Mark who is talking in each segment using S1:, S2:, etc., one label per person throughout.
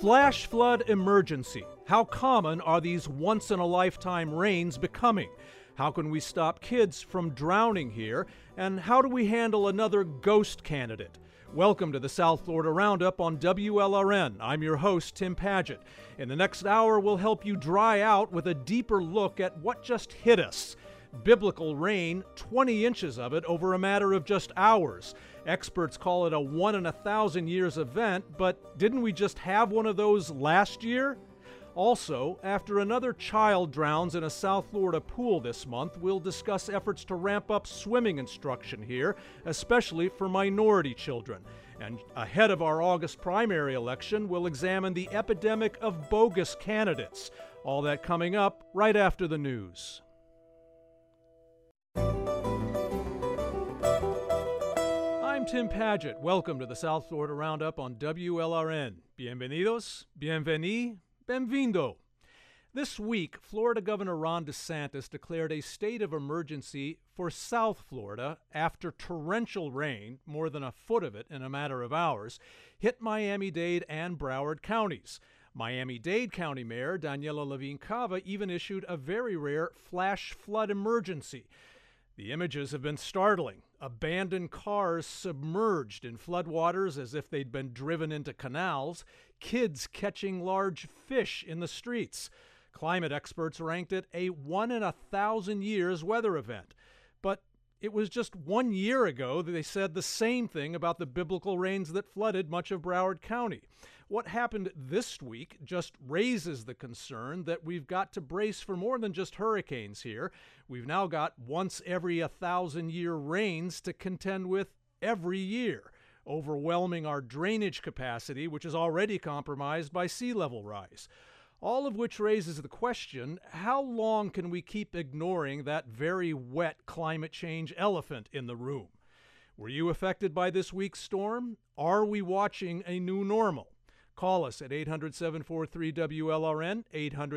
S1: Flash flood emergency. How common are these once-in-a-lifetime rains becoming? How can we stop kids from drowning here? And how do we handle another ghost candidate? Welcome to the South Florida Roundup on WLRN. I'm your host, Tim Padgett. In the next hour, we'll help you dry out with a deeper look at what just hit us. Biblical rain, 20 inches of it over a matter of just hours. Experts call it a 1 in 1,000 years event, but didn't we just have one of those last year? Also, after another child drowns in a South Florida pool this month, we'll discuss efforts to ramp up swimming instruction here, especially for minority children. And ahead of our August primary election, we'll examine the epidemic of bogus candidates. All that coming up right after the news. I'm Tim Padgett. Welcome to the South Florida Roundup on WLRN. Bienvenidos, bienveni, benvindo. This week, Florida Governor Ron DeSantis declared a state of emergency for South Florida after torrential rain, more than a foot of it in a matter of hours, hit Miami-Dade and Broward counties. Miami-Dade County Mayor Daniela Levine Cava even issued a very rare flash flood emergency. The images have been startling. Abandoned cars submerged in floodwaters as if they'd been driven into canals, kids catching large fish in the streets. Climate experts ranked it a 1 in 1,000 years weather event. But it was just 1 year ago that they said the same thing about the biblical rains that flooded much of Broward County. What happened this week just raises the concern that we've got to brace for more than just hurricanes here. We've now got once every 1,000-year rains to contend with every year, overwhelming our drainage capacity, which is already compromised by sea level rise. All of which raises the question, how long can we keep ignoring that very wet climate change elephant in the room? Were you affected by this week's storm? Are we watching a new normal? Call us at 800-743-WLRN,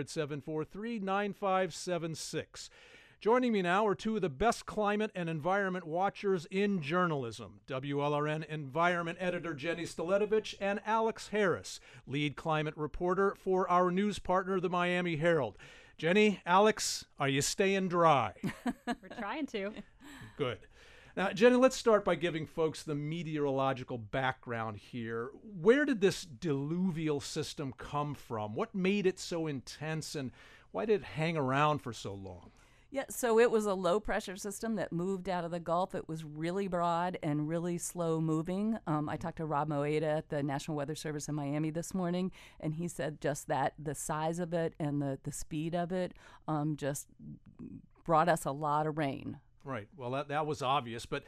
S1: 800-743-9576. Joining me now are two of the best climate and environment watchers in journalism, WLRN Environment Editor Jenny Staletovich and Alex Harris, lead climate reporter for our news partner, the Miami Herald. Jenny, Alex, are you staying dry?
S2: We're trying to.
S1: Good. Now, Jenny, let's start by giving folks the meteorological background here. Where did this diluvial system come from? What made it so intense, and why did it hang around for so long?
S3: Yeah, so it was a low-pressure system that moved out of the Gulf. It was really broad and really slow-moving. I talked to Rob Moeda at the National Weather Service in Miami this morning, and he said just that the size of it and the speed of it just brought us a lot of rain.
S1: Right. Well, that was obvious. But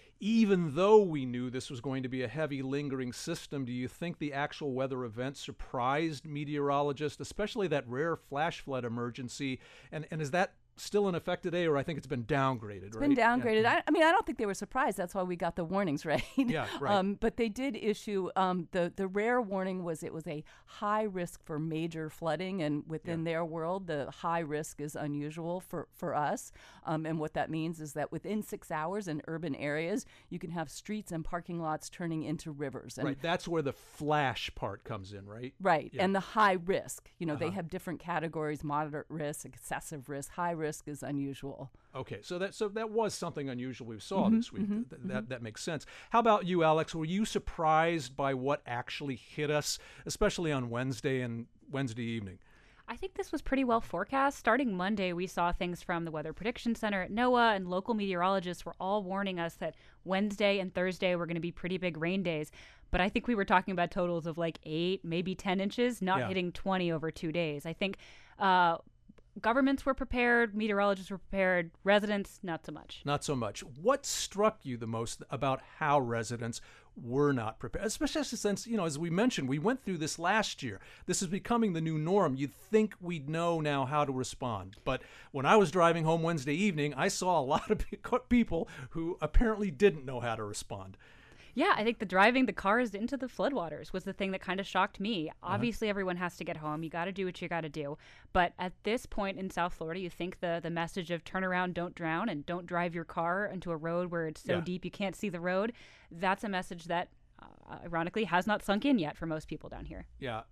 S1: even though we knew this was going to be a heavy, lingering system, do you think the actual weather event surprised meteorologists, especially that rare flash flood emergency? And is that still in effect today, or I think it's been downgraded,
S3: It's been downgraded.
S1: Yeah.
S3: I mean, I don't think they were surprised. That's why we got the warnings, right?
S1: Yeah, right.
S3: But they did issue, the rare warning was it was a high risk for major flooding, and within their world, the high risk is unusual for us. And what that means is that within 6 hours in urban areas, you can have streets and parking lots turning into rivers. And
S1: right, that's where the flash part comes in, right?
S3: Right,
S1: Yeah.
S3: and the high risk. You know, they have different categories: moderate risk, excessive risk, high risk is unusual.
S1: Okay, so that was something unusual we saw this week. That makes sense. How about you, Alex? Were you surprised by what actually hit us, especially on Wednesday and Wednesday evening?
S2: I think this was pretty well forecast. Starting Monday, we saw things from the Weather Prediction Center at NOAA, and local meteorologists were all warning us that Wednesday and Thursday were going to be pretty big rain days. But I think we were talking about totals of like 8, maybe 10 inches, not hitting 20 over 2 days. I think governments were prepared, meteorologists were prepared, residents, not so much.
S1: Not so much. What struck you the most about how residents were not prepared? Especially since, as we mentioned, we went through this last year. This is becoming the new norm. You'd think we'd know now how to respond. But when I was driving home Wednesday evening, I saw a lot of people who apparently didn't know how to respond.
S2: Yeah, I think driving the cars into the floodwaters was the thing that kind of shocked me. Obviously, everyone has to get home. You got to do what you got to do. But at this point in South Florida, you think the message of turn around, don't drown, and don't drive your car into a road where it's so deep you can't see the road, that's a message that, ironically, has not sunk in yet for most people down here.
S1: Yeah.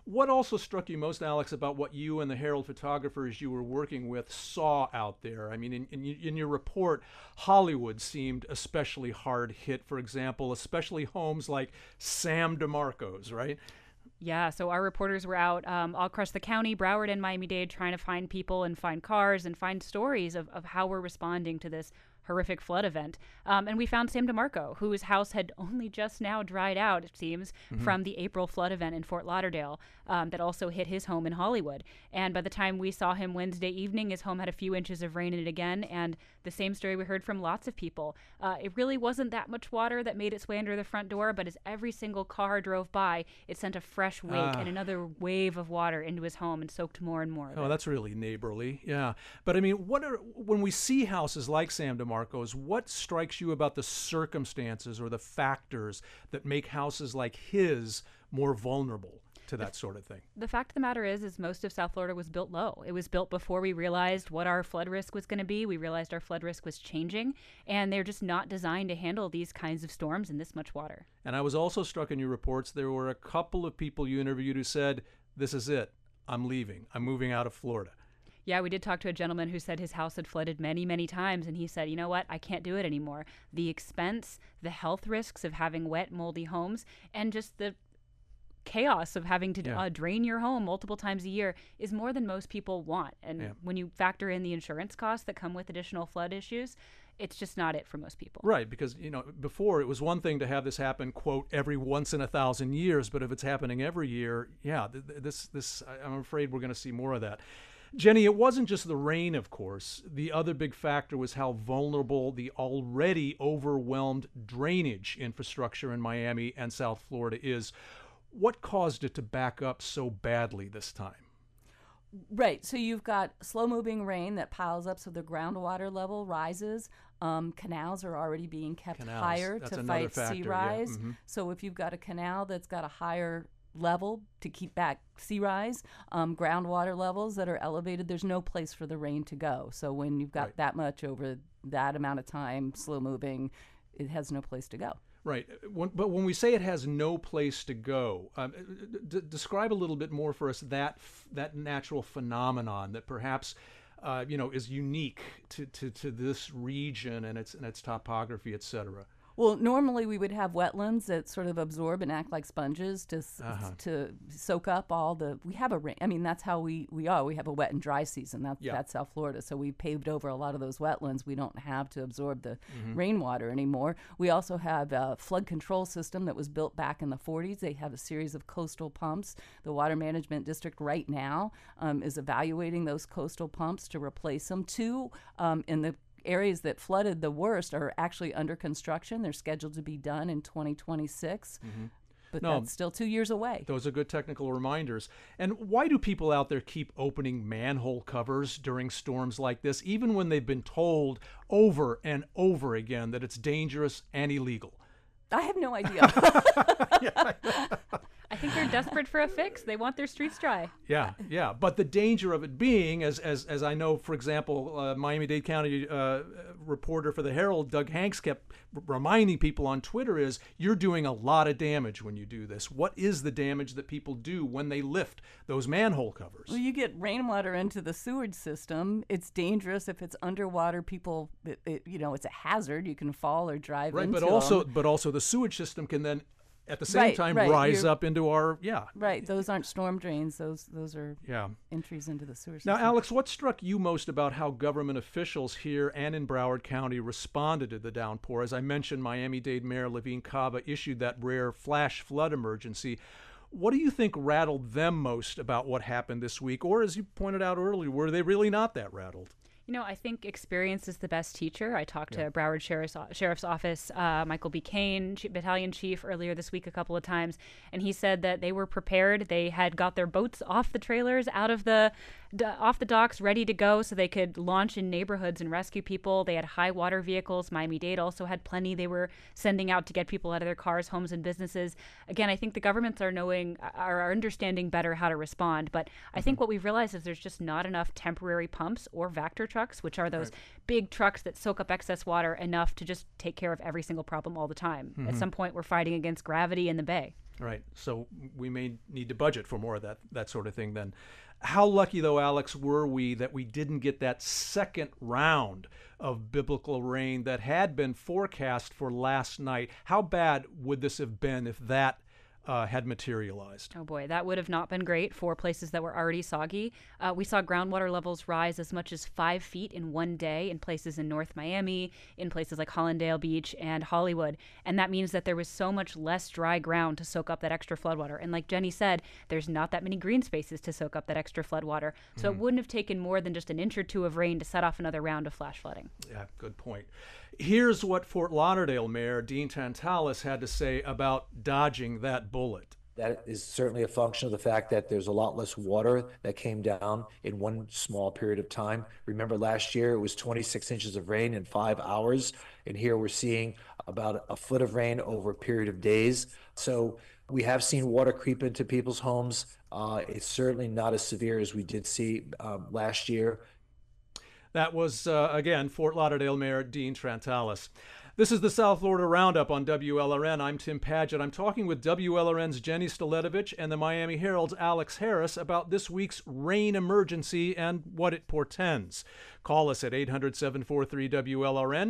S1: What also struck you most, Alex, about what you and the Herald photographers you were working with saw out there? I mean, in your report, Hollywood seemed especially hard hit, for example, especially homes like Sam DeMarco's, right?
S2: Yeah, so our reporters were out all across the county, Broward and Miami-Dade, trying to find people and find cars and find stories of how we're responding to this horrific flood event. And we found Sam DeMarco, whose house had only just now dried out, it seems, from the April flood event in Fort Lauderdale that also hit his home in Hollywood. And by the time we saw him Wednesday evening, his home had a few inches of rain in it again. And the same story we heard from lots of people. It really wasn't that much water that made its way under the front door, but as every single car drove by, it sent a fresh wake and another wave of water into his home and soaked more and more of it.
S1: Oh, that's really neighborly. Yeah. But I mean, when we see houses like Sam DeMarco's, what strikes you about the circumstances or the factors that make houses like his more vulnerable to that sort of thing?
S2: The fact of the matter is most of South Florida was built low. It was built before we realized what our flood risk was going to be. We realized our flood risk was changing, and they're just not designed to handle these kinds of storms and this much water.
S1: And I was also struck in your reports, there were a couple of people you interviewed who said, this is it. I'm leaving. I'm moving out of Florida.
S2: Yeah, we did talk to a gentleman who said his house had flooded many, many times, and he said, you know what, I can't do it anymore. The expense, the health risks of having wet, moldy homes, and just the chaos of having to drain your home multiple times a year is more than most people want. And when you factor in the insurance costs that come with additional flood issues, it's just not it for most people.
S1: Right, because, before it was one thing to have this happen, quote, every once in 1,000 years, but if it's happening every year, this I'm afraid we're going to see more of that. Jenny, it wasn't just the rain, of course. The other big factor was how vulnerable the already overwhelmed drainage infrastructure in Miami and South Florida is. What caused it to back up so badly this time?
S3: Right. So you've got slow-moving rain that piles up so the groundwater level rises. Canals are already being kept higher to fight sea rise.
S1: Yeah. Mm-hmm.
S3: So if you've got a canal that's got a higher level to keep back sea rise, groundwater levels that are elevated, there's no place for the rain to go. So when you've got that much over that amount of time, slow-moving, it has no place to go.
S1: Right. But when we say it has no place to go, describe a little bit more for us that natural phenomenon that perhaps is unique to this region and its topography, et cetera.
S3: Well, normally we would have wetlands that sort of absorb and act like sponges to soak up all the. We have a rain. I mean, that's how we are. We have a wet and dry season. That's South Florida. So we paved over a lot of those wetlands. We don't have to absorb the rainwater anymore. We also have a flood control system that was built back in the 40s. They have a series of coastal pumps. The Water Management District right now is evaluating those coastal pumps to replace them. Two in the areas that flooded the worst are actually under construction. They're scheduled to be done in 2026. But that's still 2 years away.
S1: Those are good technical reminders. And why do people out there keep opening manhole covers during storms like this, even when they've been told over and over again that it's dangerous and illegal?
S3: I have no idea.
S2: I think they're desperate for a fix. They want their streets dry.
S1: Yeah. But the danger of it being, as I know, for example, Miami-Dade County reporter for the Herald, Doug Hanks, kept reminding people on Twitter is, you're doing a lot of damage when you do this. What is the damage that people do when they lift those manhole covers?
S3: Well, you get rainwater into the sewage system. It's dangerous if it's underwater. People, it's a hazard. You can fall or drive into them.
S1: But also the sewage system can then at the same time rise up into our
S3: Right. Those aren't storm drains. Those are entries into the sewer system.
S1: Now, Alex, what struck you most about how government officials here and in Broward County responded to the downpour? As I mentioned, Miami-Dade Mayor Levine Cava issued that rare flash flood emergency. What do you think rattled them most about what happened this week? Or, as you pointed out earlier, were they really not that rattled?
S2: I think experience is the best teacher. I talked to Broward Sheriff's Office, Michael B. Kane, Battalion Chief, earlier this week a couple of times, and he said that they were prepared. They had got their boats off the trailers, off the docks, ready to go so they could launch in neighborhoods and rescue people. They had high water vehicles. Miami-Dade also had plenty they were sending out to get people out of their cars, homes, and businesses. Again, I think the governments are understanding better how to respond, but I think what we've realized is there's just not enough temporary pumps or Vactor trucks, which are those big trucks that soak up excess water enough to just take care of every single problem all the time. At some point, we're fighting against gravity in the bay.
S1: Right. So we may need to budget for more of that sort of thing then. How lucky, though, Alex, were we that we didn't get that second round of biblical rain that had been forecast for last night? How bad would this have been if that had materialized?
S2: Oh boy, that would have not been great for places that were already soggy. We saw groundwater levels rise as much as 5 feet in one day in places in North Miami, in places like Hollandale Beach and Hollywood. And that means that there was so much less dry ground to soak up that extra floodwater. And like Jenny said, there's not that many green spaces to soak up that extra floodwater. So it wouldn't have taken more than just an inch or two of rain to set off another round of flash flooding.
S1: Yeah, good point. Here's what Fort Lauderdale Mayor Dean Tantalis had to say about dodging that bullet.
S4: That is certainly a function of the fact that there's a lot less water that came down in one small period of time. Remember last year it was 26 inches of rain in 5 hours, and here we're seeing about a foot of rain over a period of days. So we have seen water creep into people's homes. It's certainly not as severe as we did see last year.
S1: That was, again, Fort Lauderdale Mayor Dean Tantalis. This is the South Florida Roundup on WLRN. I'm Tim Padgett. I'm talking with WLRN's Jenny Staletovich and the Miami Herald's Alex Harris about this week's rain emergency and what it portends. Call us at 800-743-WLRN,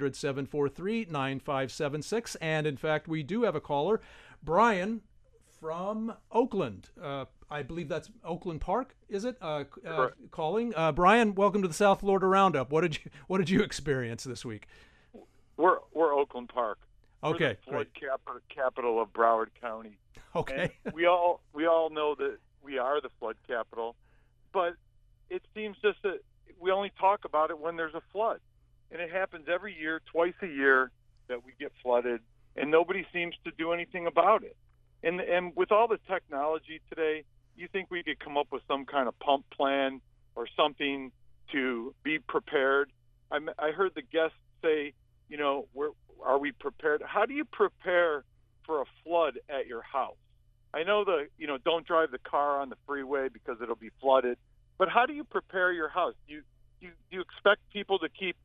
S1: 800-743-9576. And, in fact, we do have a caller, Brian from Oakland. I believe that's Oakland Park, is it? Calling. Brian, welcome to the South Florida Roundup. What did you experience this week?
S5: We're Oakland Park.
S1: Okay,
S5: we're the flood capital of Broward County.
S1: Okay.
S5: And we all know that we are the flood capital, but it seems just that we only talk about it when there's a flood, and it happens every year, twice a year, that we get flooded, and nobody seems to do anything about it. And with all the technology today, you think we could come up with some kind of pump plan or something to be prepared? I heard the guest say, are we prepared? How do you prepare for a flood at your house? I know don't drive the car on the freeway because it'll be flooded, but how do you prepare your house? Do you expect people to keep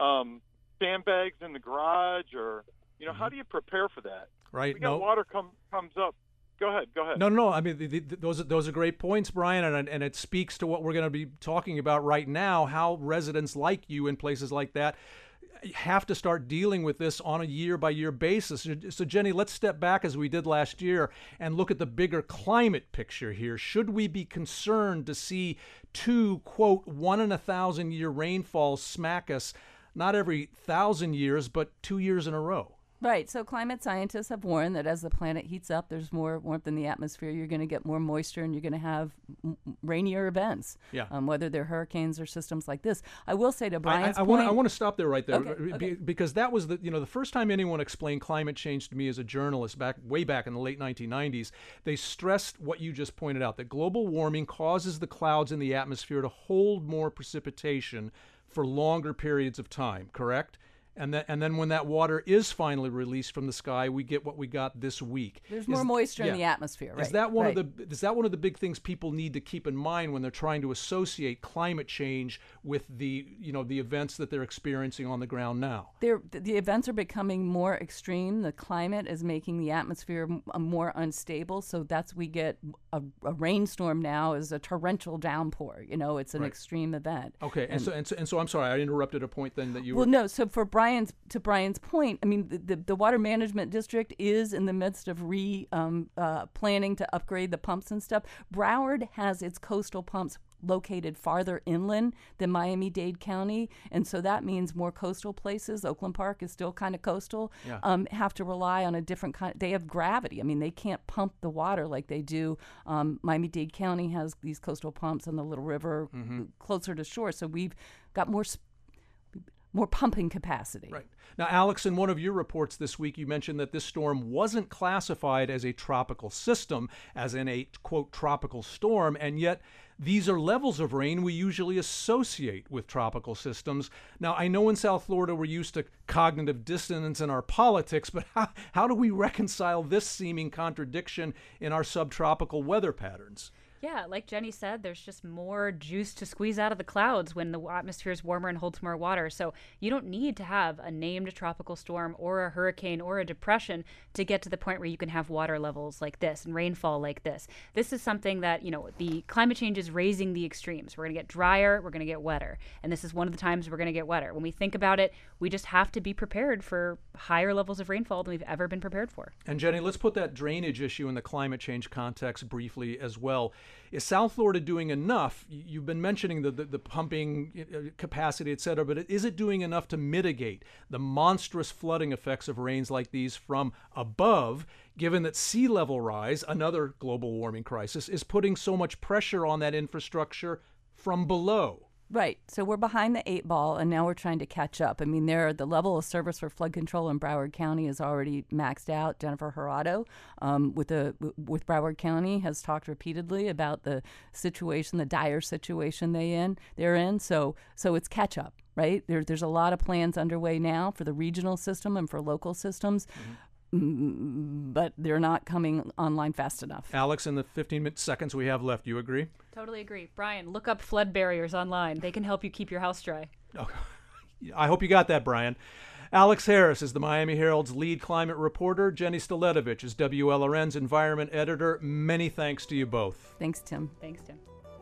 S5: sandbags in the garage, or how do you prepare for that?
S1: Right.
S5: We got water comes up. Go ahead.
S1: No. I mean, those are great points, Brian, and it speaks to what we're going to be talking about right now. How residents like you in places like that have to start dealing with this on a year-by-year basis. So, Jenny, let's step back as we did last year and look at the bigger climate picture here. Should we be concerned to see two, quote, 1 in 1,000-year rainfalls smack us, not every 1,000 years, but 2 years in a row?
S3: Right. So climate scientists have warned that as the planet heats up, there's more warmth in the atmosphere. You're going to get more moisture, and you're going to have rainier events, whether they're hurricanes or systems like this. I will say to Brian's point,
S1: I want to stop there right there,
S3: okay.
S1: Because that was the first time anyone explained climate change to me as a journalist way back in the late 1990s. They stressed what you just pointed out, that global warming causes the clouds in the atmosphere to hold more precipitation for longer periods of time, correct? And then when that water is finally released from the sky, we get what we got this week.
S3: There's more moisture in the atmosphere, right?
S1: Is that one of the big things people need to keep in mind when they're trying to associate climate change with the events that they're experiencing on the ground now?
S3: The events are becoming more extreme. The climate is making the atmosphere more unstable, so we get a rainstorm now is a torrential downpour. It's an extreme event.
S1: Okay, and so I'm sorry, I interrupted a point then that you were.
S3: Well, no. So for Brian's point, I mean, the Water Management District is in the midst of planning to upgrade the pumps and stuff. Broward has its coastal pumps located farther inland than Miami-Dade County, and so that means more coastal places. Oakland Park is still kind of coastal. Have to rely on a different kind. They have gravity. I mean, they can't pump the water like they do. Miami-Dade County has these coastal pumps on the Little River closer to shore, so we've got more pumping capacity.
S1: Right. Now, Alex, in one of your reports this week, you mentioned that this storm wasn't classified as a tropical system, as in a, quote, tropical storm, and yet these are levels of rain we usually associate with tropical systems. Now, I know in South Florida we're used to cognitive dissonance in our politics, but how do we reconcile this seeming contradiction in our subtropical weather patterns?
S2: Yeah, like Jenny said, there's just more juice to squeeze out of the clouds when the atmosphere is warmer and holds more water. So you don't need to have a named tropical storm or a hurricane or a depression to get to the point where you can have water levels like this and rainfall like this. This is something that, the climate change is raising the extremes. We're going to get drier, we're going to get wetter. And this is one of the times we're going to get wetter. When we think about it, we just have to be prepared for higher levels of rainfall than we've ever been prepared for.
S1: And Jenny, let's put that drainage issue in the climate change context briefly as well. Is South Florida doing enough? You've been mentioning the pumping capacity, et cetera, but is it doing enough to mitigate the monstrous flooding effects of rains like these from above, given that sea level rise, another global warming crisis, is putting so much pressure on that infrastructure from below?
S3: Right. So we're behind the 8 ball, and now we're trying to catch up. I mean, the level of service for flood control in Broward County is already maxed out. Jennifer Hirado with Broward County has talked repeatedly about the situation, the dire situation they're in. So it's catch up, right? There's a lot of plans underway now for the regional system and for local systems. But they're not coming online fast enough.
S1: Alex, in the 15 seconds we have left, you agree?
S2: Totally agree. Brian, look up flood barriers online. They can help you keep your house dry.
S1: Oh, I hope you got that, Brian. Alex Harris is the Miami Herald's lead climate reporter. Jenny Staletovich is WLRN's environment editor. Many thanks to you both.
S3: Thanks, Tim.
S2: Thanks, Tim.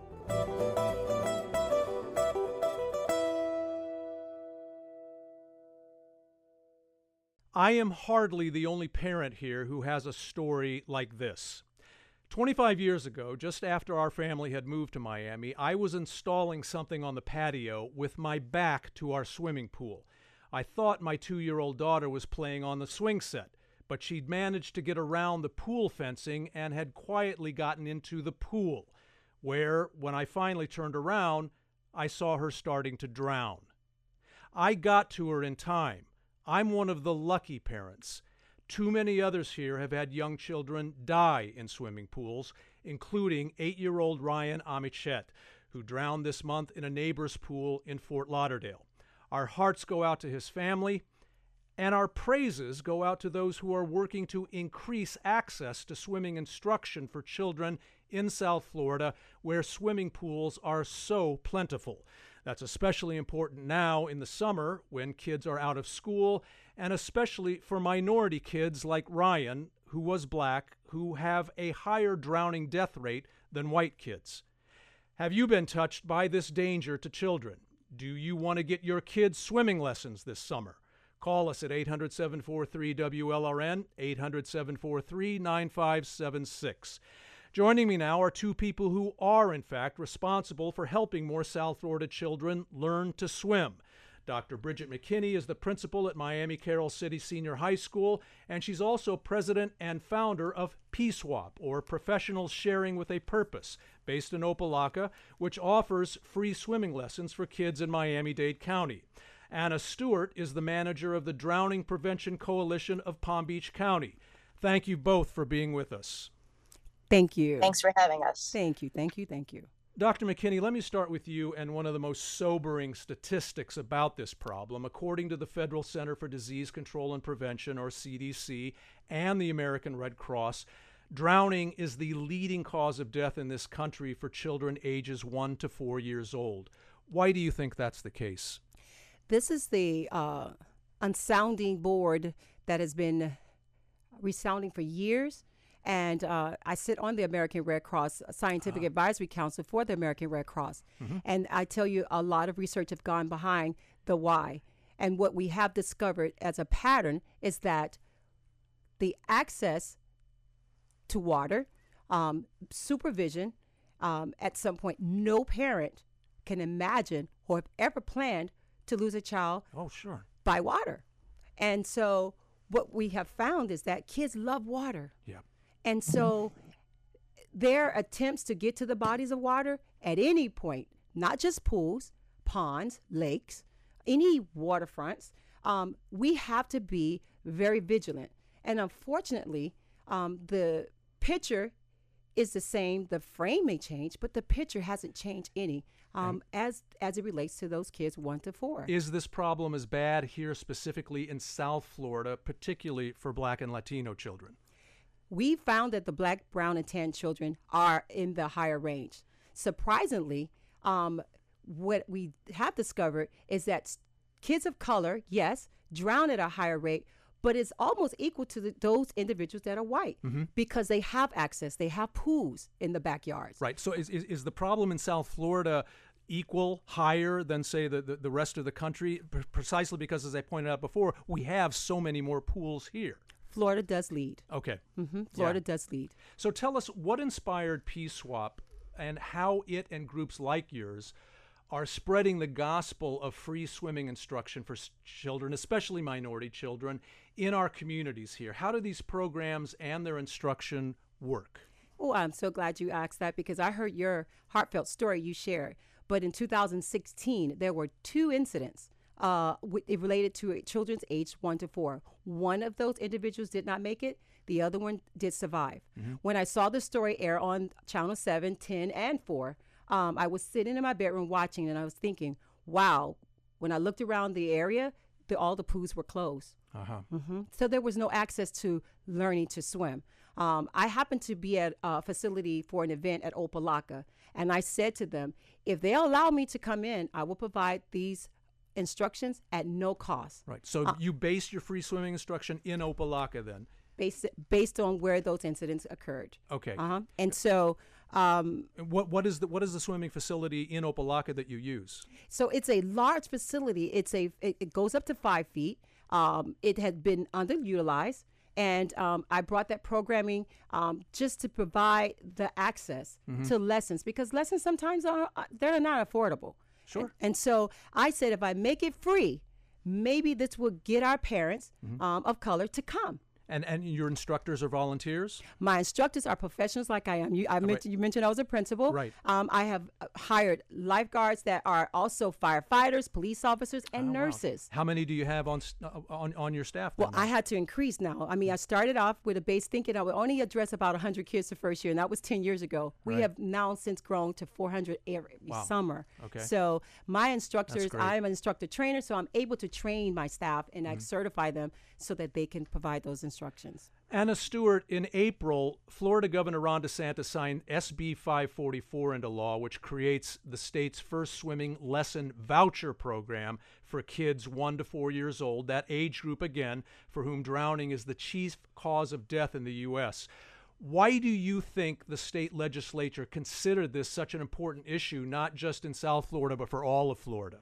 S1: I am hardly the only parent here who has a story like this. 25 years ago, just after our family had moved to Miami, I was installing something on the patio with my back to our swimming pool. I thought my 2-year-old daughter was playing on the swing set, but she'd managed to get around the pool fencing and had quietly gotten into the pool, where, when I finally turned around, I saw her starting to drown. I got to her in time. I'm one of the lucky parents. Too many others here have had young children die in swimming pools, including 8-year-old Ryan Amichet, who drowned this month in a neighbor's pool in Fort Lauderdale. Our hearts go out to his family, and our praises go out to those who are working to increase access to swimming instruction for children in South Florida, where swimming pools are so plentiful. That's especially important now in the summer when kids are out of school, and especially for minority kids like Ryan, who was black, who have a higher drowning death rate than white kids. Have you been touched by this danger to children? Do you want to get your kids swimming lessons this summer? Call us at 800-743-WLRN, 800-743-9576. Joining me now are two people who are, in fact, responsible for helping more South Florida children learn to swim. Dr. Bridget McKinney is the principal at Miami Carroll City Senior High School, and she's also president and founder of PSWAP, or Professionals Sharing with a Purpose, based in Opa-locka, which offers free swimming lessons for kids in Miami-Dade County. Anna Stewart is the manager of the Drowning Prevention Coalition of Palm Beach County. Thank you both for being with us.
S6: Thank you.
S7: Thanks for having us.
S6: Thank you. Thank you. Thank you.
S1: Dr. McKinney, let me start with you and one of the most sobering statistics about this problem. According to the Federal Center for Disease Control and Prevention, or CDC, and the American Red Cross, drowning is the leading cause of death in this country for children ages 1 to 4 years old. Why do you think that's the case?
S6: This is the unsounding board that has been resounding for years. And I sit on the American Red Cross Scientific Advisory Council for the American Red Cross. Mm-hmm. And I tell you, a lot of research have gone behind the why. And what we have discovered as a pattern is that the access to water, supervision, at some point, no parent can imagine or have ever planned to lose a child by water. And so what we have found is that kids love water.
S1: Yeah.
S6: And so their attempts to get to the bodies of water at any point, not just pools, ponds, lakes, any waterfronts, we have to be very vigilant. And unfortunately, the picture is the same. The frame may change, but the picture hasn't changed any as it relates to those kids 1 to 4.
S1: Is this problem as bad here specifically in South Florida, particularly for Black and Latino children?
S6: we found that the black, brown, and tan children are in the higher range. Surprisingly, what we have discovered is that kids of color, yes, drown at a higher rate, but it's almost equal to those individuals that are white because they have access. They have pools in the backyards.
S1: Right. So is the problem in South Florida equal, higher than, say, the rest of the country? Precisely because, as I pointed out before, we have so many more pools here.
S6: Florida does lead.
S1: Okay.
S6: Florida does lead.
S1: So tell us what inspired Peace Swap and how it and groups like yours are spreading the gospel of free swimming instruction for children, especially minority children, in our communities here. How do these programs and their instruction work?
S6: Oh, I'm so glad you asked that because I heard your heartfelt story you shared. But in 2016, there were 2 incidents related to children's aged 1 to 4. One of those individuals did not make it. The other one did survive. When I saw the story air on Channel 7, 10, and 4, I was sitting in my bedroom watching, and I was thinking, wow, when I looked around the area, all the pools were closed. So there was no access to learning to swim. I happened to be at a facility for an event at Opelika, and I said to them, if they allow me to come in, I will provide these instructions at no cost.
S1: Right. So you base your free swimming instruction in Opelika then?
S6: Based on where those incidents occurred.
S1: Okay.
S6: And so
S1: what is the swimming facility in Opelika that you use?
S6: So it's a large facility. It goes up to 5 feet. It had been underutilized, and I brought that programming just to provide the access to lessons, because lessons sometimes they're not affordable.
S1: Sure.
S6: And so I said, if I make it free, maybe this will get our parents of color to come.
S1: And your instructors are volunteers?
S6: My instructors are professionals like I am. You mentioned I was a principal.
S1: Right.
S6: I have hired lifeguards that are also firefighters, police officers, and nurses.
S1: Wow. How many do you have on your staff?
S6: Well, I had to increase now. I mean, I started off with a base thinking I would only address about 100 kids the first year, and that was 10 years ago. We have now since grown to 400 every summer.
S1: Okay.
S6: So my instructors,
S1: I
S6: am an instructor trainer, so I'm able to train my staff and I certify them so that they can provide those instructions.
S1: Anna Stewart, in April, Florida Governor Ron DeSantis signed SB 544 into law, which creates the state's first swimming lesson voucher program for kids 1 to 4 years old, that age group, again, for whom drowning is the chief cause of death in the U.S. Why do you think the state legislature considered this such an important issue, not just in South Florida, but for all of Florida?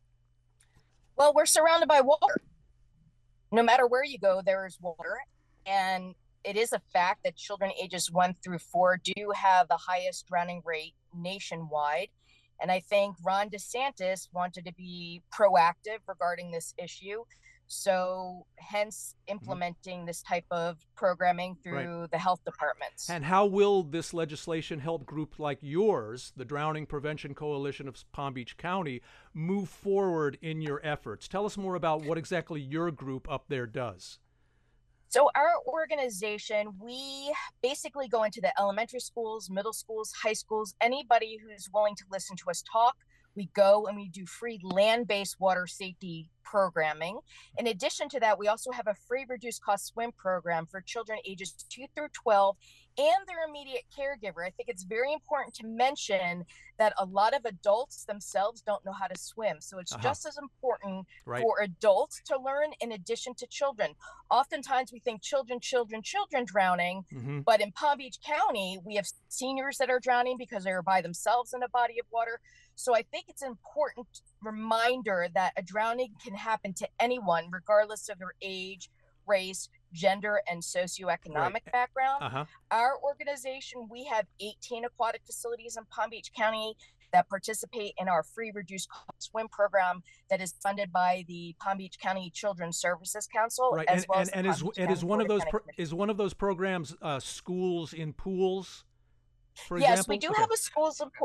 S7: Well, we're surrounded by water. No matter where you go, there is water. And it is a fact that children ages 1 through 4 do have the highest drowning rate nationwide. And I think Ron DeSantis wanted to be proactive regarding this issue. So hence implementing this type of programming through the health departments.
S1: And how will this legislation help groups like yours, the Drowning Prevention Coalition of Palm Beach County, move forward in your efforts? Tell us more about what exactly your group up there does.
S7: So our organization, we basically go into the elementary schools, middle schools, high schools, anybody who's willing to listen to us talk. We go and we do free land-based water safety programming. In addition to that, we also have a free reduced cost swim program for children ages 2 through 12 and their immediate caregiver. I think it's very important to mention that a lot of adults themselves don't know how to swim. So it's just as important for adults to learn in addition to children. Oftentimes we think children drowning, but in Palm Beach County, we have seniors that are drowning because they're by themselves in a body of water. So I think it's an important reminder that a drowning can happen to anyone, regardless of their age, race, gender, and socioeconomic background. Our organization, we have 18 aquatic facilities in Palm Beach County that participate in our free reduced cost swim program that is funded by the Palm Beach County Children's Services Council, as well as
S1: is one of those programs schools in pools?
S7: Yes, we do have a schools and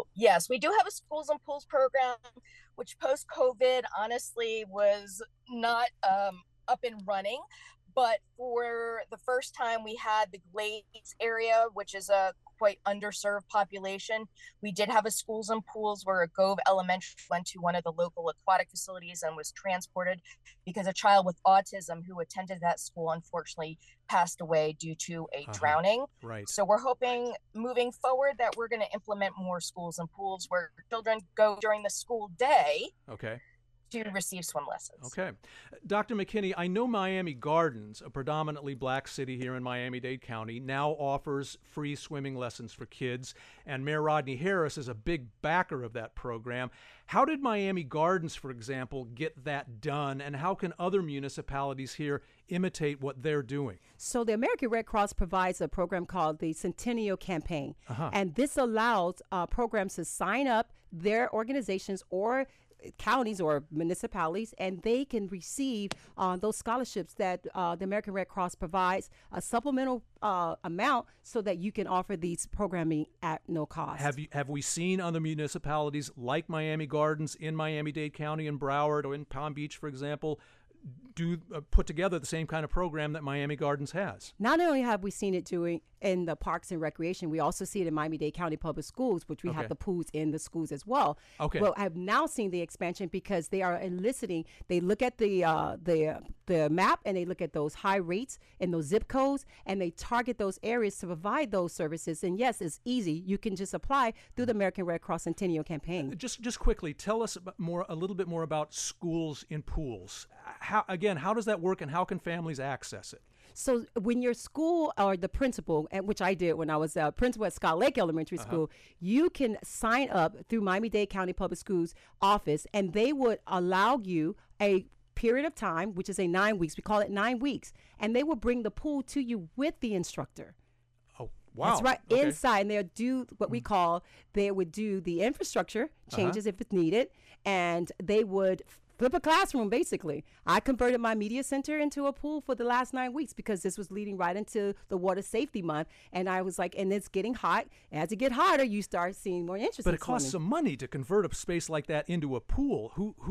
S7: pools program, which post-COVID honestly was not up and running. But for the first time, we had the Glades area, which is a quite underserved population. We did have a schools and pools where a Gove Elementary went to one of the local aquatic facilities and was transported because a child with autism who attended that school unfortunately passed away due to a drowning.
S1: Right.
S7: So we're hoping moving forward that we're going to implement more schools and pools where children go during the school day.
S1: Okay.
S7: To receive swim lessons.
S1: Okay. Dr. McKinney, I know Miami Gardens, a predominantly black city here in Miami-Dade County, now offers free swimming lessons for kids, and Mayor Rodney Harris is a big backer of that program. How did Miami Gardens, for example, get that done, and how can other municipalities here imitate what they're doing?
S6: So the American Red Cross provides a program called the Centennial Campaign, and this allows programs to sign up their organizations or counties or municipalities, and they can receive those scholarships that the American Red Cross provides a supplemental amount so that you can offer these programming at no cost.
S1: Have we seen other municipalities like Miami Gardens in Miami-Dade County and Broward or in Palm Beach, for example, do put together the same kind of program that Miami Gardens has?
S6: Not only have we seen it doing in the parks and recreation, we also see it in Miami-Dade County Public Schools, which we have the pools in the schools as well.
S1: Okay.
S6: Well, I've now seen the expansion because they are eliciting. They look at the map and they look at those high rates and those zip codes, and they target those areas to provide those services. And yes, it's easy. You can just apply through the American Red Cross Centennial Campaign.
S1: Just quickly, tell us a little bit more about schools in pools. How does that work, and how can families access it?
S6: So when your school or the principal, which I did when I was a principal at Scott Lake Elementary School, you can sign up through Miami-Dade County Public Schools office, and they would allow you a period of time, which is 9 weeks. We call it 9 weeks. And they will bring the pool to you with the instructor.
S1: Oh, wow.
S6: That's right.
S1: Okay.
S6: Inside, and they'll do what we call, they would do the infrastructure changes if it's needed, and they would flip a classroom, basically. I converted my media center into a pool for the last 9 weeks because this was leading right into the Water Safety Month. And I was like, and it's getting hot. As it get hotter, you start seeing more interest.
S1: But it costs some money to convert a space like that into a pool.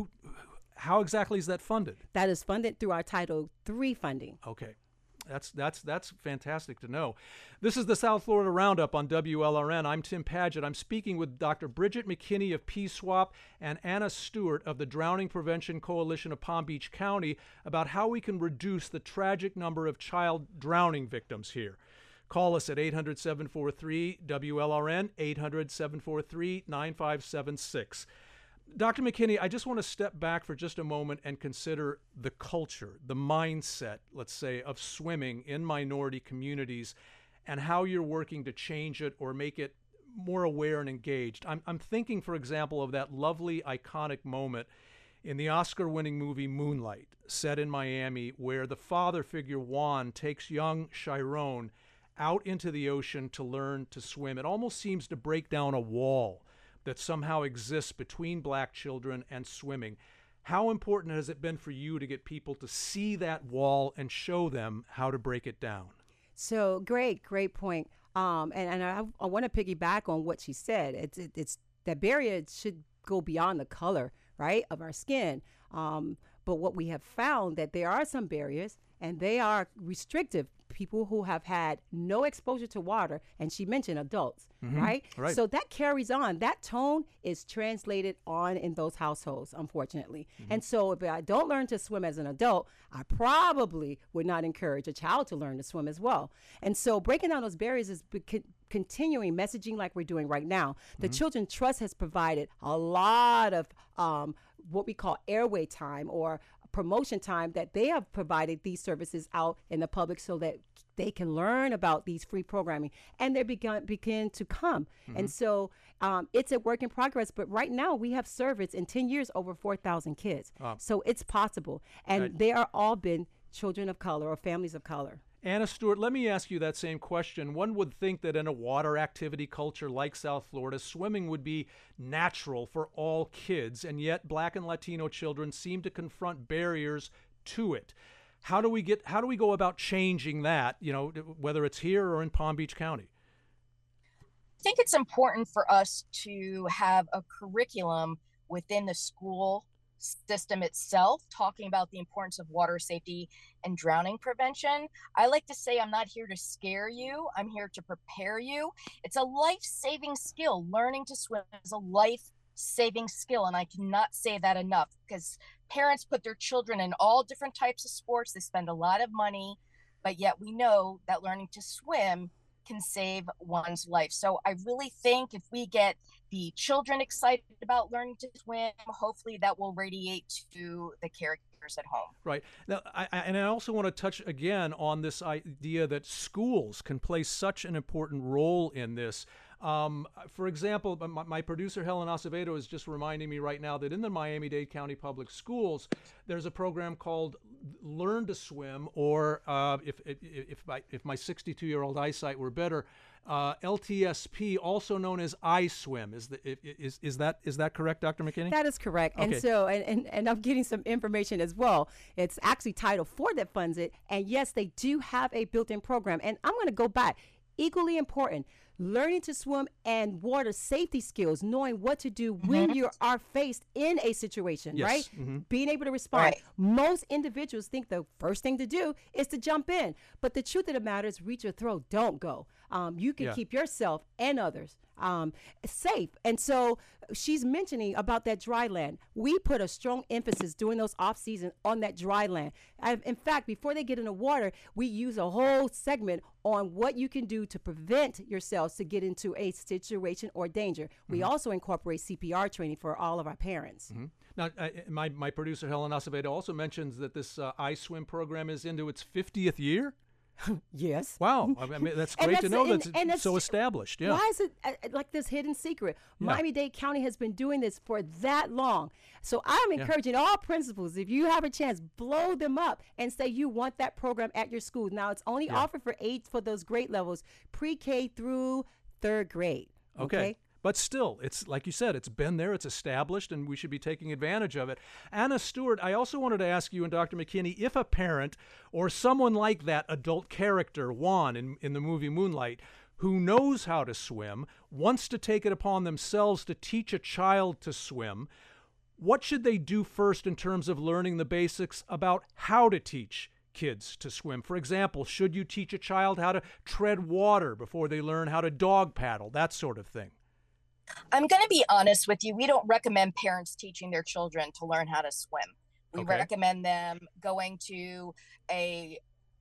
S1: How exactly is that funded?
S6: That is funded through our Title III funding.
S1: Okay. That's fantastic to know. This is the South Florida Roundup on WLRN. I'm Tim Padgett. I'm speaking with Dr. Bridget McKinney of PSWAP and Anna Stewart of the Drowning Prevention Coalition of Palm Beach County about how we can reduce the tragic number of child drowning victims here. Call us at 800-743-WLRN, 800-743-9576. Dr. McKinney, I just want to step back for just a moment and consider the culture, the mindset, let's say, of swimming in minority communities and how you're working to change it or make it more aware and engaged. I'm thinking, for example, of that lovely, iconic moment in the Oscar-winning movie Moonlight, set in Miami, where the father figure Juan takes young Chiron out into the ocean to learn to swim. It almost seems to break down a wall that somehow exists between black children and swimming. How important has it been for you to get people to see that wall and show them how to break it down?
S6: So great point. And I want to piggyback on what she said. It's that barrier should go beyond the color, right, of our skin. But what we have found that there are some barriers, and they are restrictive. People who have had no exposure to water, and she mentioned adults, right? So that carries on. That tone is translated on in those households, unfortunately. And so if I don't learn to swim as an adult, I probably would not encourage a child to learn to swim as well. And so breaking down those barriers is continuing messaging like we're doing right now. The Children's Trust has provided a lot of what we call airway time or promotion time, that they have provided these services out in the public so that they can learn about these free programming, and they begin to come. And so it's a work in progress, but right now we have serviced in 10 years over 4,000 kids. So it's possible, and they are all been children of color or families of color.
S1: Anna Stewart, let me ask you that same question. One would think that in a water activity culture like South Florida, swimming would be natural for all kids, and yet Black and Latino children seem to confront barriers to it. How do we go about changing that, whether it's here or in Palm Beach County?
S7: I think it's important for us to have a curriculum within the school system itself, talking about the importance of water safety and drowning prevention. I like to say I'm not here to scare you. I'm here to prepare you. It's a life-saving skill. Learning to swim is a life-saving skill, and I cannot say that enough, because parents put their children in all different types of sports. They spend a lot of money, but yet we know that learning to swim can save one's life. So I really think if we get the children excited about learning to swim, hopefully that will radiate to the caregivers at home.
S1: Right. Now, I also want to touch again on this idea that schools can play such an important role in this. For example, my producer, Helen Acevedo, is just reminding me right now that in the Miami-Dade County Public Schools, there's a program called Learn to Swim, or if my 62-year-old eyesight were better, LTSP, also known as iSwim. Is that correct, Dr. McKinney?
S6: That is correct.
S1: Okay.
S6: And so, and I'm getting some information as well. It's actually Title IV that funds it. And yes, they do have a built-in program. And I'm going to go back. Equally important, learning to swim and water safety skills, knowing what to do when you are faced in a situation,
S1: Yes.
S6: right?
S1: Mm-hmm.
S6: Being able to respond.
S7: Right.
S6: Most individuals think the first thing to do is to jump in. But the truth of the matter is, reach your throat, don't go. You can keep yourself and others safe. And so she's mentioning about that dry land. We put a strong emphasis during those off season on that dry land. In fact, before they get in the water, we use a whole segment on what you can do to prevent yourselves to get into a situation or danger. We also incorporate CPR training for all of our parents.
S1: Now, my producer, Helen Acevedo, also mentions that this iSwim program is into its 50th year.
S6: Yes.
S1: Wow. I mean, that's great to know that it's so established. Yeah.
S6: Why is it like this hidden secret?
S1: Yeah.
S6: Miami-Dade County has been doing this for that long. So I'm encouraging all principals, if you have a chance, blow them up and say you want that program at your school. Now, it's only offered for those grade levels, pre-K through third grade. Okay.
S1: But still, it's like you said, it's been there, it's established, and we should be taking advantage of it. Anna Stewart, I also wanted to ask you and Dr. McKinney, if a parent or someone like that adult character, Juan, in the movie Moonlight, who knows how to swim, wants to take it upon themselves to teach a child to swim, what should they do first in terms of learning the basics about how to teach kids to swim? For example, should you teach a child how to tread water before they learn how to dog paddle, that sort of thing?
S7: I'm going to be honest with you. We don't recommend parents teaching their children to learn how to swim. We recommend them going to a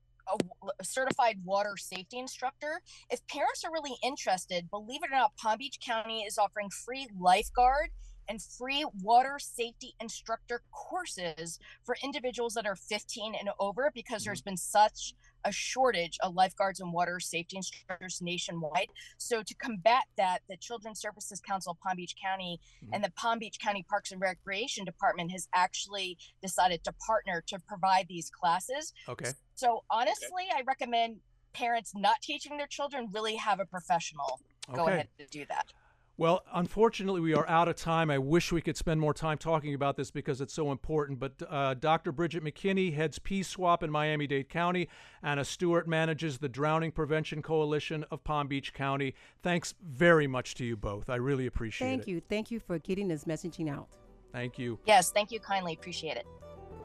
S7: certified water safety instructor. If parents are really interested, believe it or not, Palm Beach County is offering free lifeguard and free water safety instructor courses for individuals that are 15 and over, because there's been such a shortage of lifeguards and water safety instructors nationwide. So to combat that, the Children's Services Council of Palm Beach County and the Palm Beach County Parks and Recreation Department has actually decided to partner to provide these classes.
S1: Okay.
S7: So honestly, I recommend parents not teaching their children, really have a professional go ahead and do that.
S1: Well, unfortunately, we are out of time. I wish we could spend more time talking about this because it's so important. But Dr. Bridget McKinney heads Peace Swap in Miami-Dade County. Anna Stewart manages the Drowning Prevention Coalition of Palm Beach County. Thanks very much to you both. I really appreciate it.
S6: Thank you. Thank you for getting this messaging out.
S1: Thank you.
S7: Yes, thank you kindly. Appreciate it.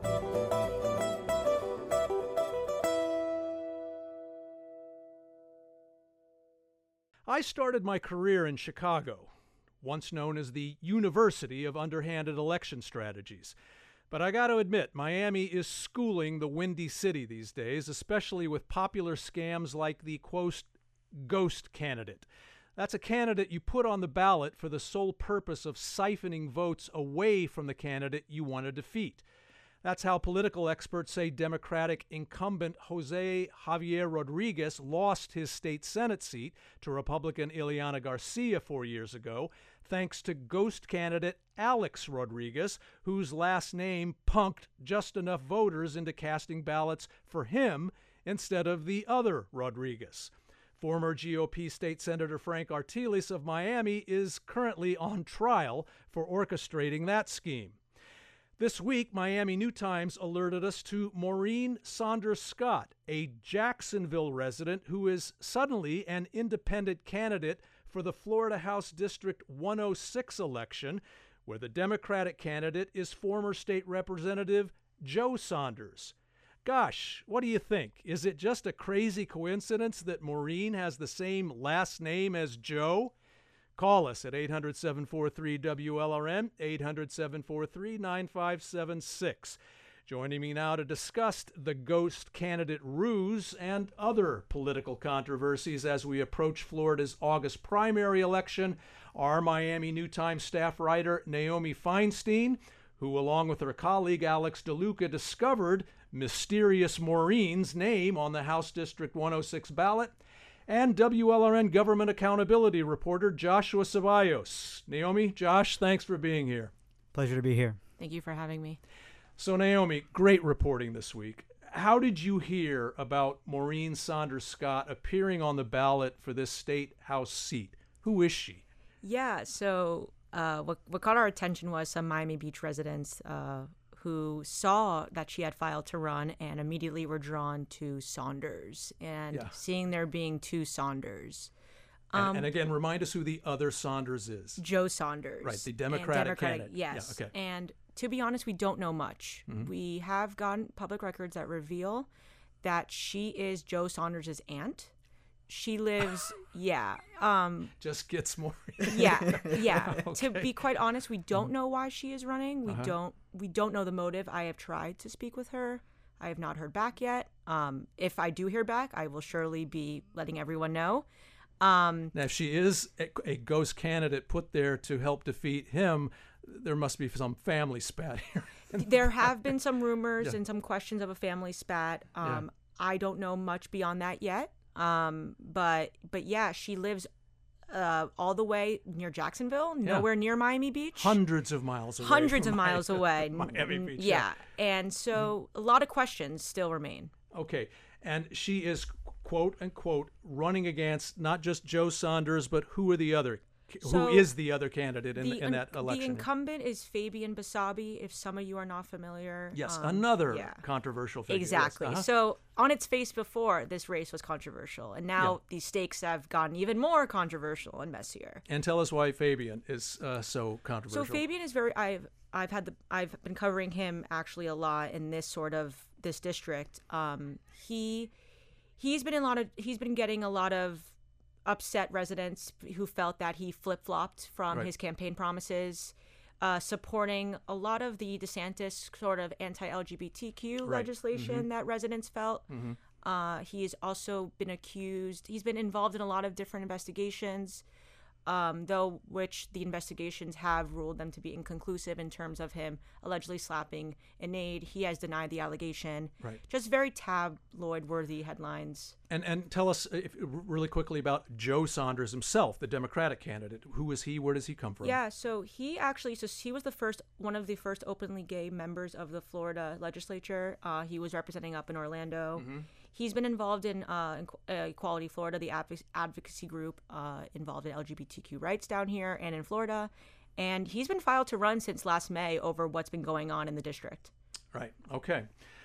S1: I started my career in Chicago, once known as the University of Underhanded Election Strategies. But I got to admit, Miami is schooling the Windy City these days, especially with popular scams like the, quote, ghost candidate. That's a candidate you put on the ballot for the sole purpose of siphoning votes away from the candidate you want to defeat. That's how political experts say Democratic incumbent Jose Javier Rodriguez lost his state Senate seat to Republican Ileana Garcia 4 years ago, thanks to ghost candidate Alex Rodriguez, whose last name punked just enough voters into casting ballots for him instead of the other Rodriguez. Former GOP State Senator Frank Artiles of Miami is currently on trial for orchestrating that scheme. This week, Miami New Times alerted us to Maureen Saunders Scott, a Jacksonville resident who is suddenly an independent candidate for the Florida House District 106 election, where the Democratic candidate is former state representative Joe Saunders. Gosh, what do you think? Is it just a crazy coincidence that Maureen has the same last name as Joe? Call us at 800-743-WLRN, 800-743-9576. Joining me now to discuss the ghost candidate ruse and other political controversies as we approach Florida's August primary election are Miami New Times staff writer Naomi Feinstein, who along with her colleague Alex DeLuca discovered mysterious Maureen's name on the House District 106 ballot, and WLRN government accountability reporter Joshua Ceballos. Naomi, Josh, thanks for being here.
S8: Pleasure to be here.
S9: Thank you for having me.
S1: So Naomi, great reporting this week. How did you hear about Maureen Saunders Scott appearing on the ballot for this state House seat? Who is she?
S9: Yeah, so what caught our attention was some Miami Beach residents who saw that she had filed to run and immediately were drawn to Saunders and seeing there being two Saunders.
S1: And again, remind us who the other Saunders is.
S9: Joe Saunders.
S1: Right, the Democratic candidate.
S9: Yes.
S1: Yeah, okay.
S9: And to be honest, we don't know much.
S1: Mm-hmm.
S9: We have gotten public records that reveal that she is Joe Saunders' aunt. She lives,
S1: just gets more.
S9: Yeah.
S1: Okay.
S9: To be quite honest, we don't know why she is running. We don't know the motive. I have tried to speak with her. I have not heard back yet. If I do hear back, I will surely be letting everyone know.
S1: Now, if she is a ghost candidate put there to help defeat him, there must be some family spat here.
S9: There have been some rumors and some questions of a family spat. I don't know much beyond that yet. But yeah, she lives all the way near Jacksonville, nowhere near Miami Beach.
S1: Hundreds of miles away.
S9: Miami Beach. Yeah. And so a lot of questions still remain.
S1: Okay. And she is, quote unquote, running against not just Joe Saunders, but who is the other candidate in that election?
S9: The incumbent is Fabian Basabe, if some of you are not familiar.
S1: Yes, another controversial figure.
S9: Exactly.
S1: Yes.
S9: So on its face before, this race was controversial, and now these stakes have gotten even more controversial and messier.
S1: And tell us why Fabian is so controversial.
S9: So Fabian is very. I've been covering him actually a lot in this district. He's been getting a lot of upset residents who felt that he flip-flopped from his campaign promises, supporting a lot of the DeSantis sort of anti-LGBTQ legislation that residents felt. Mm-hmm. He has also been accused. He's been involved in a lot of different investigations, though which the investigations have ruled them to be inconclusive in terms of him allegedly slapping an aide. He has denied the allegation. Right. Just very tabloid-worthy headlines.
S1: And tell us really quickly about Joe Saunders himself, the Democratic candidate. Who is he? Where does he come from?
S9: Yeah, so he was one of the first openly gay members of the Florida legislature. He was representing up in Orlando. Mm-hmm. He's been involved in Equality Florida, the advocacy group involved in LGBTQ rights down here and in Florida. And he's been filed to run since last May over what's been going on in the district.
S1: Right. Okay.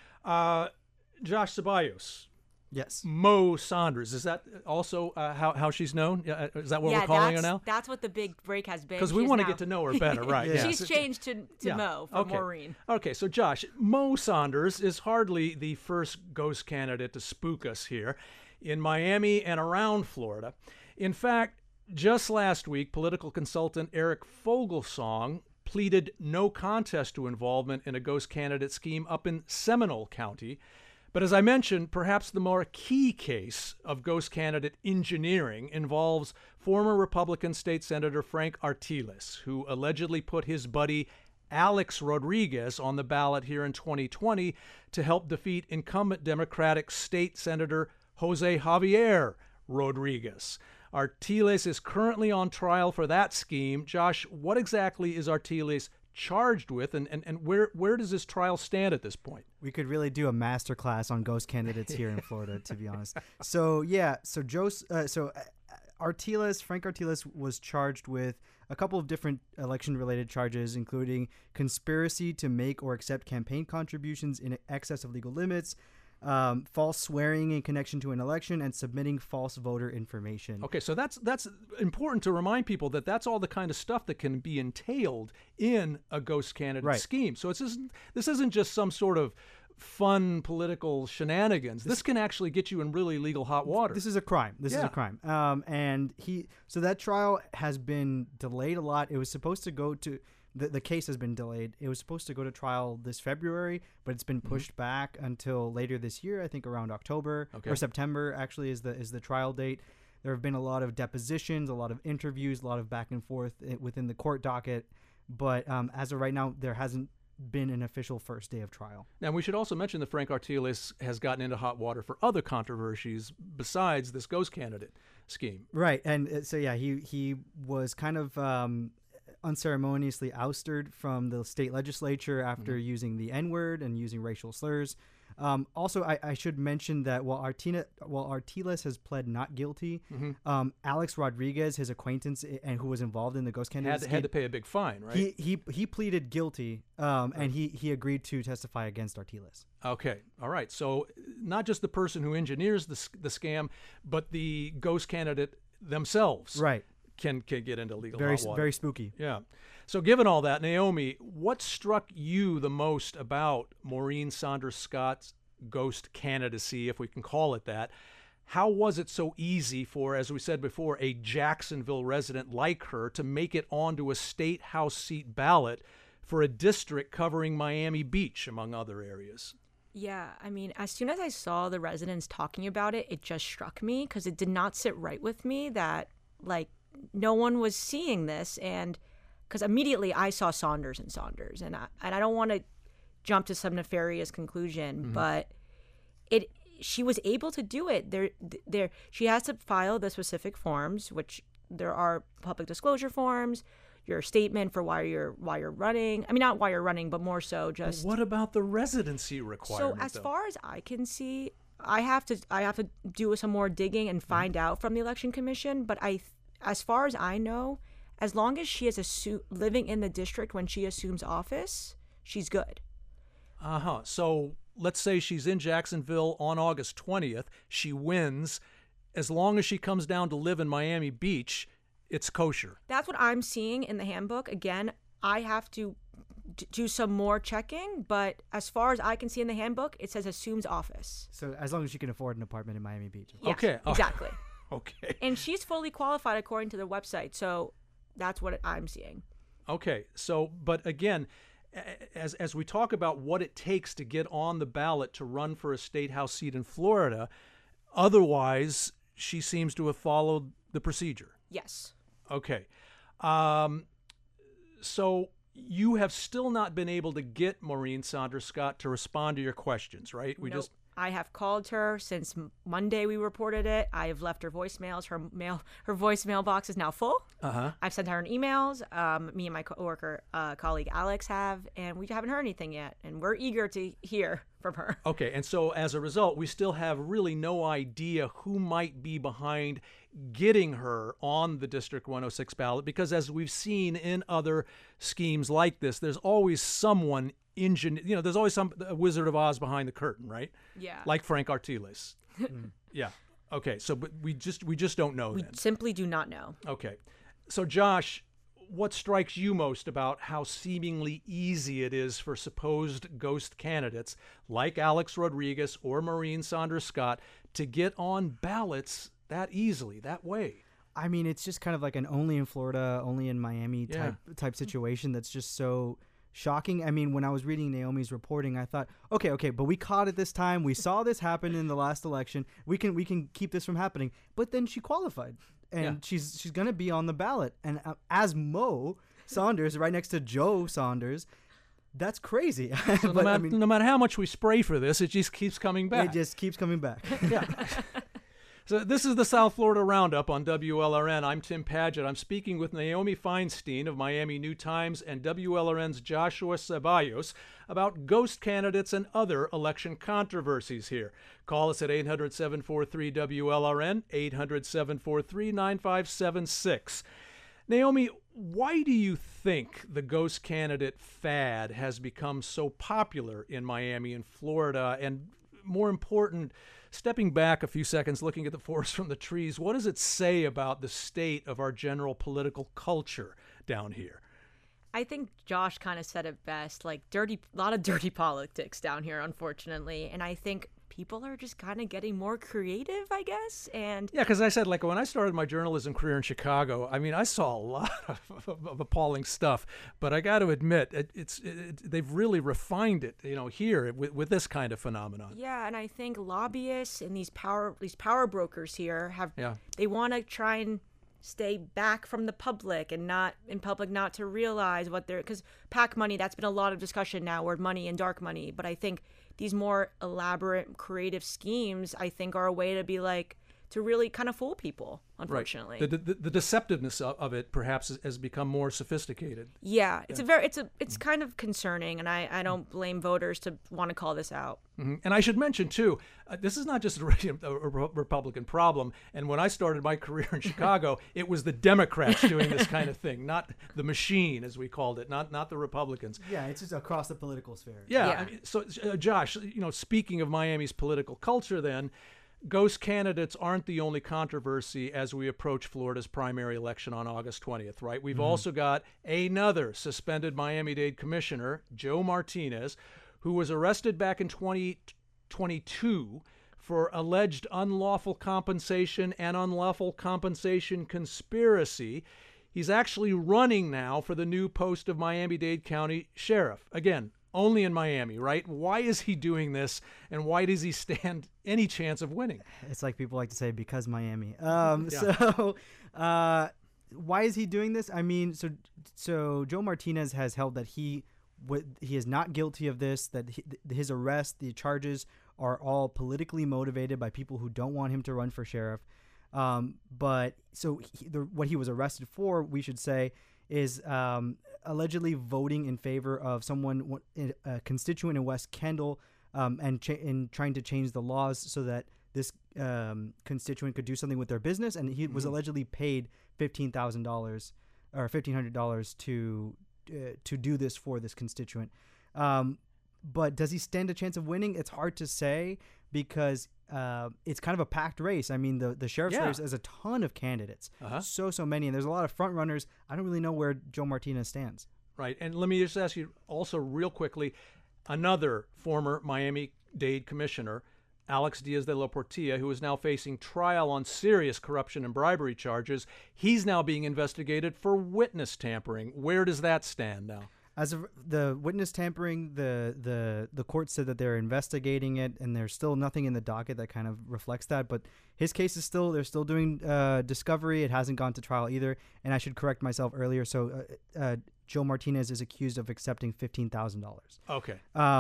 S1: Josh Ceballos.
S8: Yes.
S1: Mo Saunders. Is that also how she's known? Is that what we're calling her now?
S9: That's what the big break has been.
S1: Because we want to get to know her better, right?
S8: Yeah.
S9: She's changed to Mo from Maureen.
S1: Okay, so Josh, Mo Saunders is hardly the first ghost candidate to spook us here in Miami and around Florida. In fact, just last week, political consultant Eric Fogelsong pleaded no contest to involvement in a ghost candidate scheme up in Seminole County. But as I mentioned, perhaps the more key case of ghost candidate engineering involves former Republican State Senator Frank Artiles, who allegedly put his buddy Alex Rodriguez on the ballot here in 2020 to help defeat incumbent Democratic State Senator Jose Javier Rodriguez. Artiles is currently on trial for that scheme. Josh, what exactly is Artiles charged with, and where does this trial stand at this point?
S8: We could really do a master class on ghost candidates here in Florida, to be honest. Frank Artiles was charged with a couple of different election-related charges, including conspiracy to make or accept campaign contributions in excess of legal limits, false swearing in connection to an election, and submitting false voter information.
S1: Okay, so that's important to remind people that that's all the kind of stuff that can be entailed in a ghost candidate scheme. So this isn't just some sort of fun political shenanigans. This can actually get you in really legal hot water.
S8: This is a crime. This is a crime. So that trial has been delayed a lot. It was supposed to go to the case has been delayed. It was supposed to go to trial this February, but it's been pushed back until later this year. I think around October or September actually is the trial date. There have been a lot of depositions, a lot of interviews, a lot of back and forth within the court docket. But as of right now, there hasn't been an official first day of trial.
S1: Now, we should also mention that Frank Artiles has gotten into hot water for other controversies besides this ghost candidate scheme.
S8: Right. And so, yeah, he was kind of unceremoniously ousted from the state legislature after using the N-word and using racial slurs. Also, I should mention that while Artiles has pled not guilty, Alex Rodriguez, his acquaintance and who was involved in the ghost candidate
S1: had to pay a big fine, right?
S8: He pleaded guilty, and he agreed to testify against Artiles.
S1: Okay, all right. So not just the person who engineers the scam, but the ghost candidate themselves,
S8: right,
S1: can get into legal hot water.
S8: Very spooky.
S1: Yeah. So given all that, Naomi, what struck you the most about Maureen Saunders Scott's ghost candidacy, if we can call it that? How was it so easy for, as we said before, a Jacksonville resident like her to make it onto a state house seat ballot for a district covering Miami Beach, among other areas?
S9: Yeah, I mean, as soon as I saw the residents talking about it, it just struck me because it did not sit right with me that, like, no one was seeing this. And because immediately I saw Saunders, and I don't want to jump to some nefarious conclusion, but she was able to do it. She has to file the specific forms, which there are public disclosure forms, your statement for why you're running. I mean, not why you're running, but more so just.
S1: But what about the residency requirement?
S9: So as far as I can see, I have to do some more digging and find out from the Election Commission. But as far as I know, as long as she is living in the district when she assumes office, she's good.
S1: So let's say she's in Jacksonville on August 20th. She wins. As long as she comes down to live in Miami Beach, it's kosher.
S9: That's what I'm seeing in the handbook. Again, I have to do some more checking, but as far as I can see in the handbook, it says assumes office.
S8: So as long as she can afford an apartment in Miami Beach.
S9: Yes,
S1: okay.
S9: Exactly.
S1: Okay.
S9: And she's fully qualified according to the website. So that's what I'm seeing.
S1: Okay. So, but again, as we talk about what it takes to get on the ballot to run for a state house seat in Florida, otherwise she seems to have followed the procedure.
S9: Yes.
S1: Okay. So you have still not been able to get Maureen Saunders Scott to respond to your questions, right?
S9: Nope. I have called her since Monday. We reported it. I have left her voicemails. Her voicemail box is now full. I've sent her an emails. Me and my colleague Alex have, and we haven't heard anything yet. And we're eager to hear from her.
S1: Okay, and so as a result, we still have really no idea who might be behind getting her on the District 106 ballot, because as we've seen in other schemes like this, there's always someone there's always some Wizard of Oz behind the curtain, right?
S9: Yeah.
S1: Like Frank Artiles. Yeah. Okay. So, but we just don't know.
S9: We simply do not know.
S1: Okay. So, Josh, what strikes you most about how seemingly easy it is for supposed ghost candidates like Alex Rodriguez or Maureen Saunders Scott to get on ballots that easily, that way?
S8: I mean, it's just kind of like an only in Florida, only in Miami type situation that's just so shocking. I mean, when I was reading Naomi's reporting, I thought, okay, but we caught it this time. We saw this happen in the last election. We can keep this from happening. But then she qualified, and she's going to be on the ballot. And as Mo Saunders, right next to Joe Saunders, that's crazy.
S1: So but, no matter how much we spray for this, it just keeps coming back.
S8: It just keeps coming back.
S1: Yeah. So this is the South Florida Roundup on WLRN. I'm Tim Padgett. I'm speaking with Naomi Feinstein of Miami New Times and WLRN's Joshua Ceballos about ghost candidates and other election controversies here. Call us at 800-743-WLRN, 800-743-9576. Naomi, why do you think the ghost candidate fad has become so popular in Miami and Florida, and more important, stepping back a few seconds, looking at the forest from the trees, what does it say about the state of our general political culture down here?
S9: I think Josh kind of said it best, like a lot of dirty politics down here, unfortunately. And I think people are just kind of getting more creative, I guess. And
S1: yeah, because I said, like, when I started my journalism career in Chicago, I mean, I saw a lot of appalling stuff, but I got to admit, they've really refined it, here with this kind of phenomenon.
S9: Yeah, and I think lobbyists and these power brokers here they want to try and stay back from the public and not to realize what they're, because PAC money, that's been a lot of discussion now, word money and dark money. But I think these more elaborate creative schemes, I think, are a way to be like, to really kind of fool people, unfortunately.
S1: Right. The deceptiveness of it perhaps has become more sophisticated.
S9: Yeah, it's it's kind of concerning, and I don't blame voters to want to call this out.
S1: Mm-hmm. And I should mention too, this is not just a Republican problem. And when I started my career in Chicago, it was the Democrats doing this kind of thing, not the machine, as we called it, not the Republicans.
S8: Yeah, it's just across the political sphere.
S1: Yeah. I mean, so Josh, speaking of Miami's political culture, then. Ghost candidates aren't the only controversy as we approach Florida's primary election on August 20th, right? We've also got another suspended Miami-Dade commissioner, Joe Martinez, who was arrested back in 2022 for alleged unlawful compensation and unlawful compensation conspiracy. He's actually running now for the new post of Miami-Dade County Sheriff. Again, only in Miami, right? Why is he doing this, and why does he stand any chance of winning?
S8: It's like people like to say, because Miami. So why is he doing this? I mean, so Joe Martinez has held that he is not guilty of this, that his arrest, the charges are all politically motivated by people who don't want him to run for sheriff. But so what he was arrested for, we should say, is allegedly voting in favor of someone, a constituent in West Kendall, and trying to change the laws so that this constituent could do something with their business. And he was allegedly paid $15,000 or $1,500 to do this for this constituent. But does he stand a chance of winning? It's hard to say because it's kind of a packed race. I mean, the sheriff's race has a ton of candidates, so many, and there's a lot of front runners. I don't really know where Joe Martinez stands.
S1: Right, and let me just ask you also real quickly, another former Miami-Dade commissioner, Alex Diaz de la Portilla, who is now facing trial on serious corruption and bribery charges. He's now being investigated for witness tampering. Where does that stand now?
S8: As of the witness tampering, the court said that they're investigating it, and there's still nothing in the docket that kind of reflects that. But his case is they're still doing discovery. It hasn't gone to trial either. And I should correct myself earlier. So Joe Martinez is accused of accepting $15,000.
S1: Okay.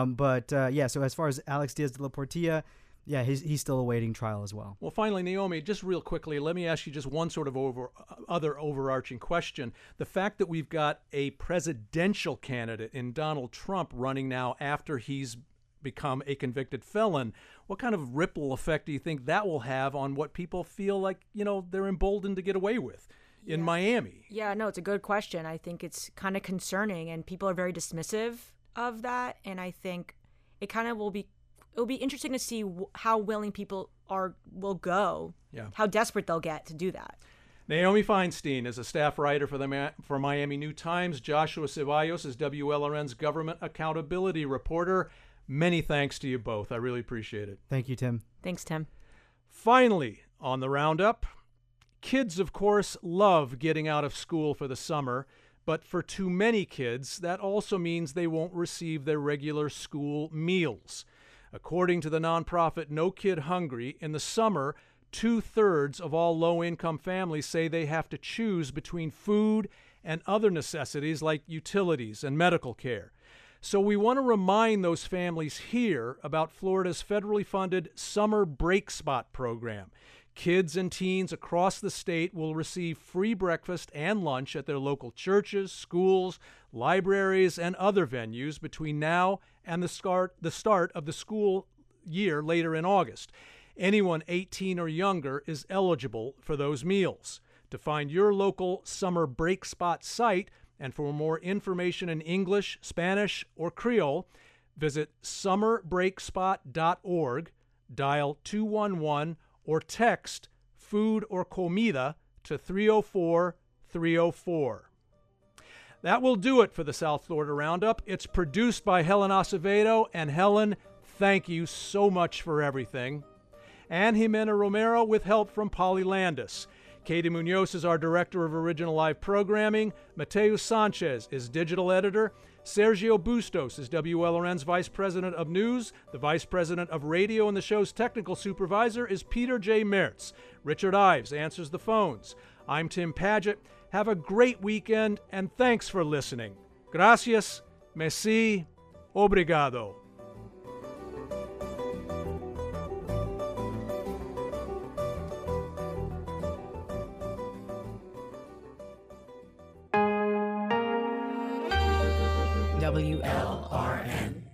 S8: So as far as Alex Diaz de la Portilla, yeah, he's still awaiting trial as well.
S1: Well, finally, Naomi, just real quickly, let me ask you just one sort of other overarching question. The fact that we've got a presidential candidate in Donald Trump running now after he's become a convicted felon, what kind of ripple effect do you think that will have on what people feel like, they're emboldened to get away with in Miami?
S9: Yeah, no, it's a good question. I think it's kind of concerning, and people are very dismissive of that, and I think it kind of will be interesting to see how willing people will go, how desperate they'll get to do that.
S1: Naomi Feinstein is a staff writer for Miami New Times. Joshua Ceballos is WLRN's government accountability reporter. Many thanks to you both. I really appreciate it.
S8: Thank you, Tim.
S9: Thanks, Tim.
S1: Finally, on the roundup, kids, of course, love getting out of school for the summer. But for too many kids, that also means they won't receive their regular school meals. According to the nonprofit No Kid Hungry, in the summer, 2/3 of all low-income families say they have to choose between food and other necessities like utilities and medical care. So we want to remind those families here about Florida's federally funded Summer Break Spot program. Kids and teens across the state will receive free breakfast and lunch at their local churches, schools, libraries, and other venues between now and the start of the school year later in August. Anyone 18 or younger is eligible for those meals. To find your local Summer Break Spot site and for more information in English, Spanish, or Creole, Visit summerbreakspot.org, dial 211, or text food or comida to 304-304. That will do it for the South Florida Roundup. It's produced by Helen Acevedo, and Helen, thank you so much for everything. And Jimena Romero with help from Polly Landis. Katie Munoz is our Director of Original Live Programming. Mateo Sanchez is Digital Editor. Sergio Bustos is WLRN's Vice President of News. The Vice President of Radio and the show's Technical Supervisor is Peter J. Mertz. Richard Ives answers the phones. I'm Tim Padgett. Have a great weekend, and thanks for listening. Gracias, merci, obrigado.
S10: WLRN.